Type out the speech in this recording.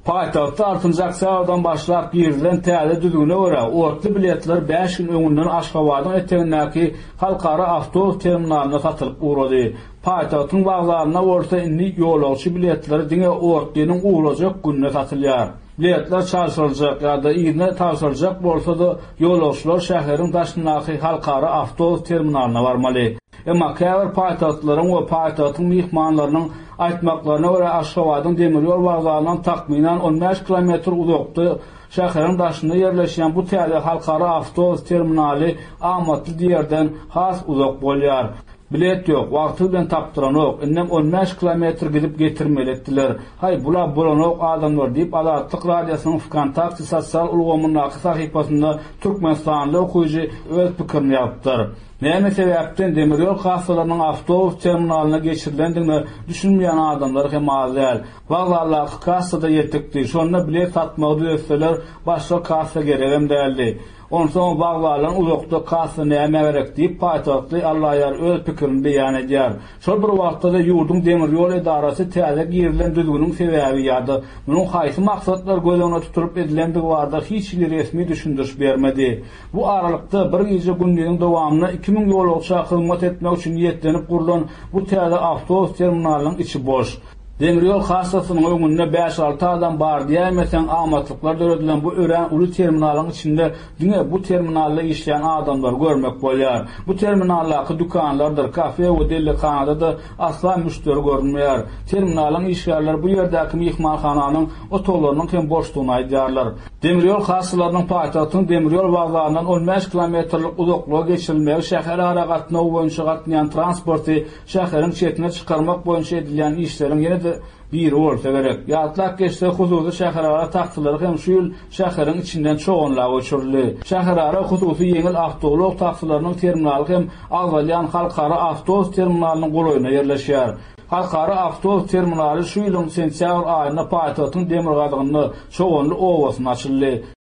Paytahtda 6-njy oktyabrdan başlap girilen täze düzgüne görä ortly biletler 5 gün öňünden Aşgabatyň eteğindäki halkara awtobus terminalyna satylyp urady. Paytahtın bazarına orta indi ýolagçy biletleri diňe ortlynyň uğrajak günne satylýar. Biletler çarşylyjak ýa-da ýygyna tawşylyjak bolsa da ýolagçylar şäheriň daşyndaky halkara awtobus terminalyna barmaly. Emma käbir paytahtlaryň we paytahtın mehmanlarynyň aýtmaklaryna görä Aşgabatyň demirýol wagzalyndan takminan 15 kilometr uzakda şäheriň daşynda ýerleşýän bu täze halkara awtobus terminaly amatly diýerden has uzak bolýar. Bilet ýok, wagty bilen tapdyran ok. Innem 15 kilometr gidip getirmeli etdiler. Hay bula bulanok adamlar diýip Azatlyk radiosynyň Kontakty sosial ulgamyndaky sahypasynda Türkmenistanly okujy öz pikirini ýapdyr. Näme sebäpden demirýol hassalarynyň awtobus terminalyna geçirilendigini düşünmeýän adamlar hem az däl. Wagtlar kassada ýetdi. Şonda bilet satmagy öýtseler başga kassa geregem däldi. Onsoň wagtlaryň uzakda kassa näme gerek diýip paýtahtly allaýar öz pikirini beýan edýär. Şol bir wagtda ýurdun demirýol edarasy täze girilen düzgüniň sebäbi ýa-da munyň haýsy maksatlar gözüne tutulyp edilendigi barada hiç bir resmi düşündiriş bermedi. Bu aralykda bir gece gündüziň dowamyna 2000 ýolagçy hyzmat etmek üçin ýetlenip gurulan bu täze awtobus terminalynyň içi boş. Demirýol hassasynyň öňünde 5-6 adam bar diýmesen amatlyklar döredilen bu ören uly terminalyň içinde diňe bu terminalda işleýän adamlar görmek bolýar. Bu terminaldaky dukanlardyr, kafe we delikanada da asla müşteri görünmeýär. Terminalyň işgärleri bu ýerdäki mehmanhananyň otoglarynyň hem boşdugyny aýdýarlar. Demirýol hassalarynyň paýtagtyň demirýol wagtlarynyň 15 kilometrlik uzaklyga geçirilmegi şäher harakatyna boýunça gatnaýan transporty şäheriň çetine çykarmak boýunça edilýän işleriň ýene bir bolsa gerek. Ýatlak geçse hususy şäherara taksylary hem şu ýyl şäheriň içinden çoğunlagy uçurly. Şäherara hususy ýeňil awtobus taksilarynyň terminaly hem awalyan halkara awtobus terminalynyň golaýyna ýerleşýär. Halkara awtobus terminaly şu ýylyň sentýabr aýynda paýtagyň demir gadygyny çoğunly owasyna açyldy.